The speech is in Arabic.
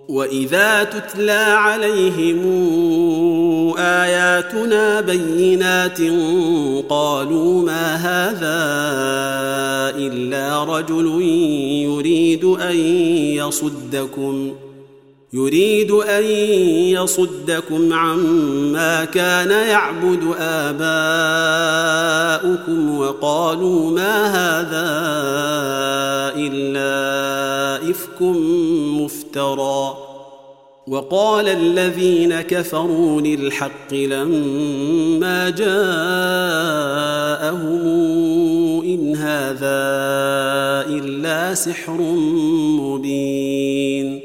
وإذا تتلى عليهم آياتنا بينات قالوا ما هذا إلا رجل يريد أن يصدكم عما كان يعبد آباؤكم وقالوا ما هذا إلا إفك مفترى. وقال الذين كفروا للحق لما جاءهم إن هذا إلا سحر مبين.